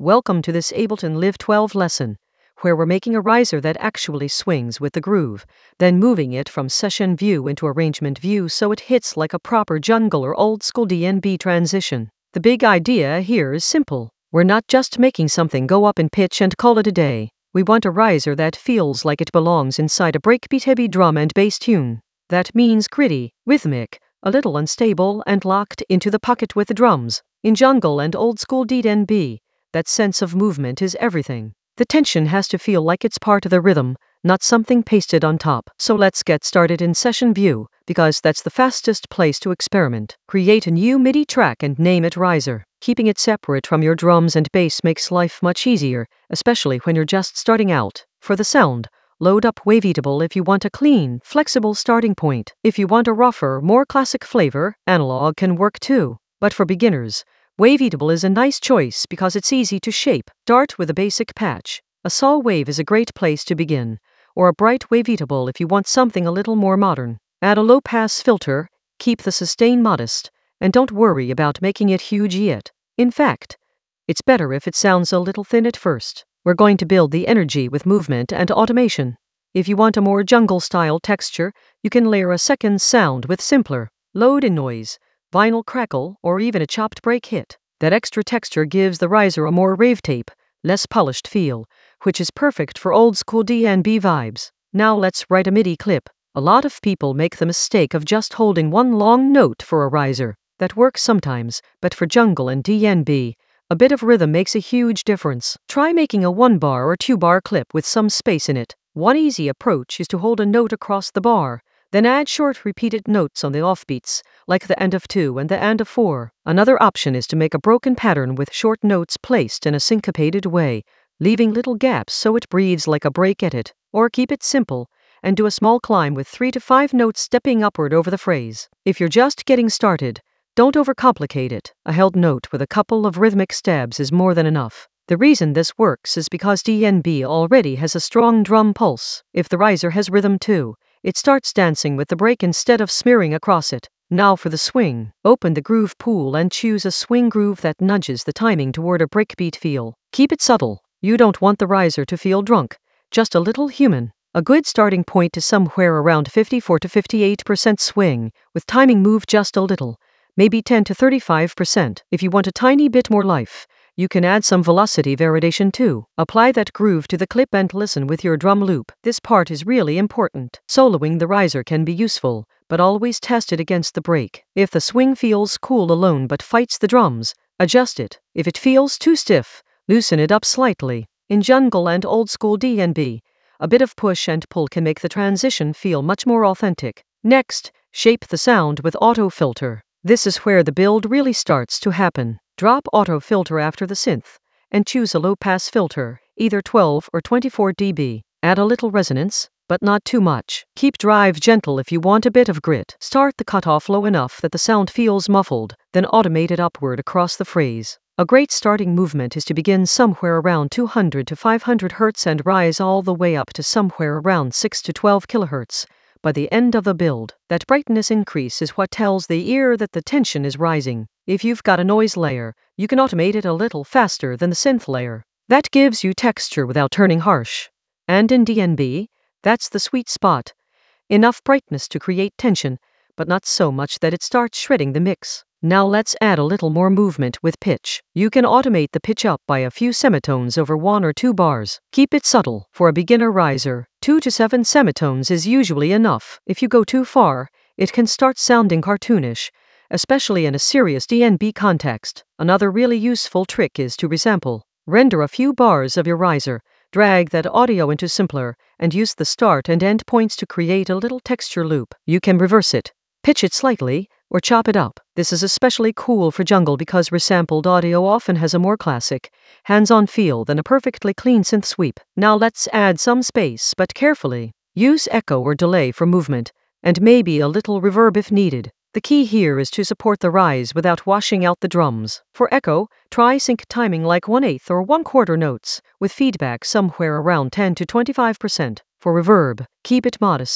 Welcome to this Ableton Live 12 lesson, where we're making a riser that actually swings with the groove, then moving it from session view into arrangement view so it hits like a proper jungle or old school DnB transition. The big idea here is simple. We're not just making something go up in pitch and call it a day. We want a riser that feels like it belongs inside a breakbeat-heavy drum and bass tune. That means gritty, rhythmic, a little unstable and locked into the pocket with the drums. In jungle and old school DnB, that sense of movement is everything. The tension has to feel like it's part of the rhythm, not something pasted on top. So let's get started in session view, because that's the fastest place to experiment. Create a new MIDI track and name it riser. Keeping it separate from your drums and bass makes life much easier, especially when you're just starting out. For the sound, load up Waveatable if you want a clean, flexible starting point. If you want a rougher, more classic flavor, analog can work too. But for beginners, Waveatable is a nice choice because it's easy to shape. Start with a basic patch. A saw wave is a great place to begin, or a bright Waveatable if you want something a little more modern. Add a low-pass filter, keep the sustain modest, and don't worry about making it huge yet. In fact, it's better if it sounds a little thin at first. We're going to build the energy with movement and automation. If you want a more jungle-style texture, you can layer a second sound with simpler, load-in noise, vinyl crackle, or even a chopped break hit. That extra texture gives the riser a more rave tape, less polished feel, which is perfect for old-school DnB vibes. Now let's write a MIDI clip. A lot of people make the mistake of just holding one long note for a riser. That works sometimes, but for jungle and DnB, a bit of rhythm makes a huge difference. Try making a 1-bar or 2-bar clip with some space in it. One easy approach is to hold a note across the bar, then add short repeated notes on the offbeats, like the end of 2 and the end of 4. Another option is to make a broken pattern with short notes placed in a syncopated way, leaving little gaps so it breathes like a break at it. Or keep it simple and do a small climb with 3 to 5 notes stepping upward over the phrase. If you're just getting started, don't overcomplicate it. A held note with a couple of rhythmic stabs is more than enough. The reason this works is because DnB already has a strong drum pulse. If the riser has rhythm too, it starts dancing with the break instead of smearing across it. Now for the swing. Open the groove pool and choose a swing groove that nudges the timing toward a breakbeat feel. Keep it subtle. You don't want the riser to feel drunk, just a little human. A good starting point is somewhere around 54 to 58% swing, with timing moved just a little, maybe 10 to 35%. If you want a tiny bit more life, you can add some velocity variation too. Apply that groove to the clip and listen with your drum loop. This part is really important. Soloing the riser can be useful, but always test it against the break. If the swing feels cool alone but fights the drums, adjust it. If it feels too stiff, loosen it up slightly. In jungle and old school DnB, a bit of push and pull can make the transition feel much more authentic. Next, shape the sound with auto filter. This is where the build really starts to happen. Drop auto filter after the synth, and choose a low-pass filter, either 12 or 24 dB. Add a little resonance, but not too much. Keep drive gentle if you want a bit of grit. Start the cutoff low enough that the sound feels muffled, then automate it upward across the phrase. A great starting movement is to begin somewhere around 200 to 500 Hz and rise all the way up to somewhere around 6 to 12 kHz. By the end of the build, that brightness increase is what tells the ear that the tension is rising. If you've got a noise layer, you can automate it a little faster than the synth layer. That gives you texture without turning harsh. And in DnB, that's the sweet spot. Enough brightness to create tension, but not so much that it starts shredding the mix. Now let's add a little more movement with pitch. You can automate the pitch up by a few semitones over 1 or 2 bars. Keep it subtle. For a beginner riser, 2 to 7 semitones is usually enough. If you go too far, it can start sounding cartoonish, especially in a serious DnB context. Another really useful trick is to resample. Render a few bars of your riser, drag that audio into simpler, and use the start and end points to create a little texture loop. You can reverse it, pitch it slightly, or chop it up. This is especially cool for jungle because resampled audio often has a more classic, hands-on feel than a perfectly clean synth sweep. Now let's add some space, but carefully. Use echo or delay for movement, and maybe a little reverb if needed. The key here is to support the rise without washing out the drums. For echo, try sync timing like 1/8 or 1/4 notes, with feedback somewhere around 10 to 25%. For reverb, keep it modest,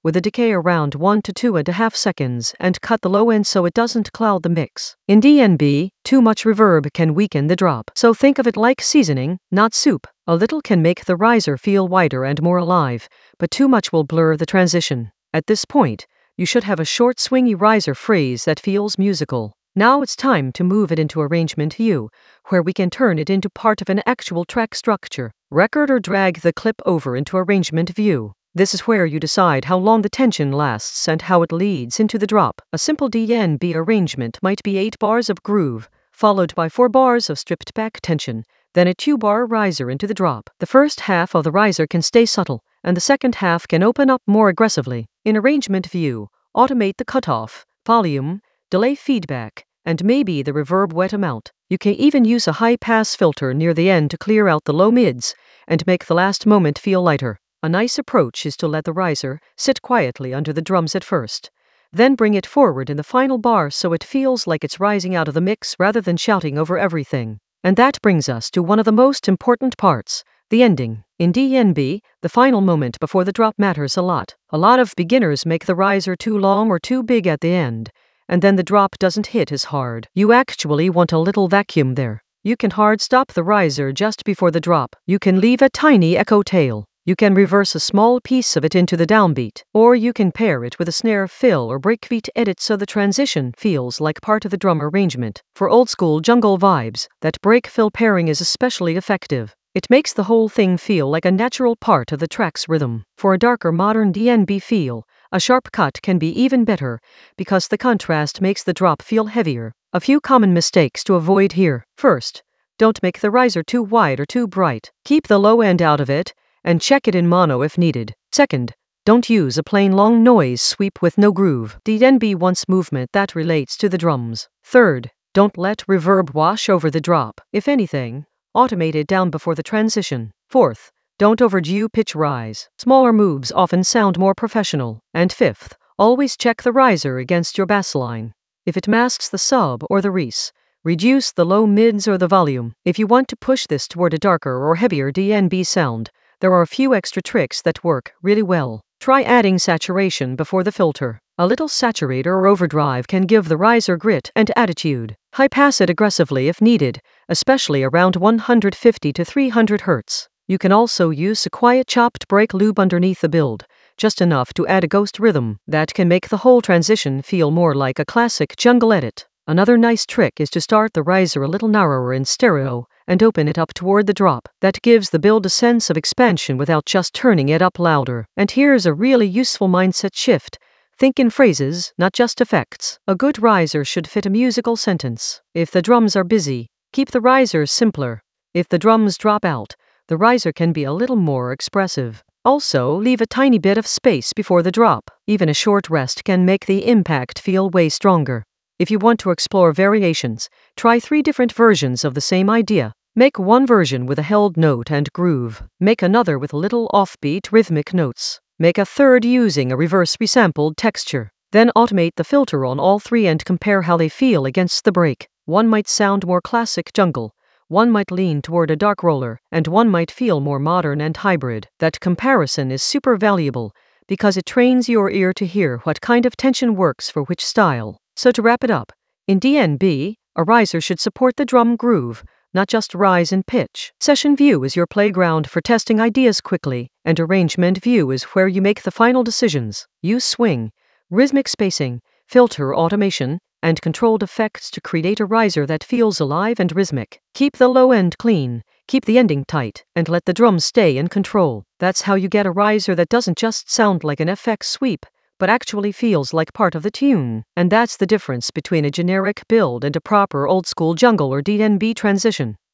with a decay around 1 to 2.5 seconds, and cut the low end so it doesn't cloud the mix. In DnB, too much reverb can weaken the drop, so think of it like seasoning, not soup. A little can make the riser feel wider and more alive, but too much will blur the transition. At this point, you should have a short swingy riser phrase that feels musical. Now it's time to move it into arrangement view, where we can turn it into part of an actual track structure. Record or drag the clip over into arrangement view. This is where you decide how long the tension lasts and how it leads into the drop. A simple DnB arrangement might be 8 bars of groove, followed by 4 bars of stripped back tension, then a 2-bar riser into the drop. The first half of the riser can stay subtle, and the second half can open up more aggressively. In arrangement view, automate the cutoff, volume, delay feedback, and maybe the reverb wet amount. You can even use a high-pass filter near the end to clear out the low mids and make the last moment feel lighter. A nice approach is to let the riser sit quietly under the drums at first, then bring it forward in the final bar so it feels like it's rising out of the mix rather than shouting over everything. And that brings us to one of the most important parts, the ending. In DnB, the final moment before the drop matters a lot. A lot of beginners make the riser too long or too big at the end, and then the drop doesn't hit as hard. You actually want a little vacuum there. You can hard stop the riser just before the drop. You can leave a tiny echo tail. You can reverse a small piece of it into the downbeat, or you can pair it with a snare fill or breakbeat edit so the transition feels like part of the drum arrangement. For old-school jungle vibes, that break-fill pairing is especially effective. It makes the whole thing feel like a natural part of the track's rhythm. For a darker modern DnB feel, a sharp cut can be even better, because the contrast makes the drop feel heavier. A few common mistakes to avoid here. First, don't make the riser too wide or too bright. Keep the low end out of it, and check it in mono if needed. Second, don't use a plain long noise sweep with no groove. DnB wants movement that relates to the drums. Third, don't let reverb wash over the drop. If anything, automate it down before the transition. Fourth, don't overdo pitch rise. Smaller moves often sound more professional. And fifth, always check the riser against your bass line. If it masks the sub or the res, reduce the low mids or the volume. If you want to push this toward a darker or heavier DnB sound, there are a few extra tricks that work really well. Try adding saturation before the filter. A little saturator or overdrive can give the riser grit and attitude. High pass it aggressively if needed, especially around 150 to 300 Hz. You can also use a quiet chopped break loop underneath the build, just enough to add a ghost rhythm that can make the whole transition feel more like a classic jungle edit. Another nice trick is to start the riser a little narrower in stereo and open it up toward the drop. That gives the build a sense of expansion without just turning it up louder. And here's a really useful mindset shift. Think in phrases, not just effects. A good riser should fit a musical sentence. If the drums are busy, keep the riser simpler. If the drums drop out, the riser can be a little more expressive. Also, leave a tiny bit of space before the drop. Even a short rest can make the impact feel way stronger. If you want to explore variations, try 3 different versions of the same idea. Make one version with a held note and groove. Make another with little offbeat rhythmic notes. Make a third using a reverse resampled texture. Then automate the filter on all 3 and compare how they feel against the break. One might sound more classic jungle, one might lean toward a dark roller, and one might feel more modern and hybrid. That comparison is super valuable, because it trains your ear to hear what kind of tension works for which style. So to wrap it up, in DnB, a riser should support the drum groove, not just rise in pitch. Session view is your playground for testing ideas quickly, and arrangement view is where you make the final decisions. Use swing, rhythmic spacing, filter automation, and controlled effects to create a riser that feels alive and rhythmic. Keep the low end clean, keep the ending tight, and let the drums stay in control. That's how you get a riser that doesn't just sound like an FX sweep, but actually feels like part of the tune. And that's the difference between a generic build and a proper old-school jungle or DnB transition.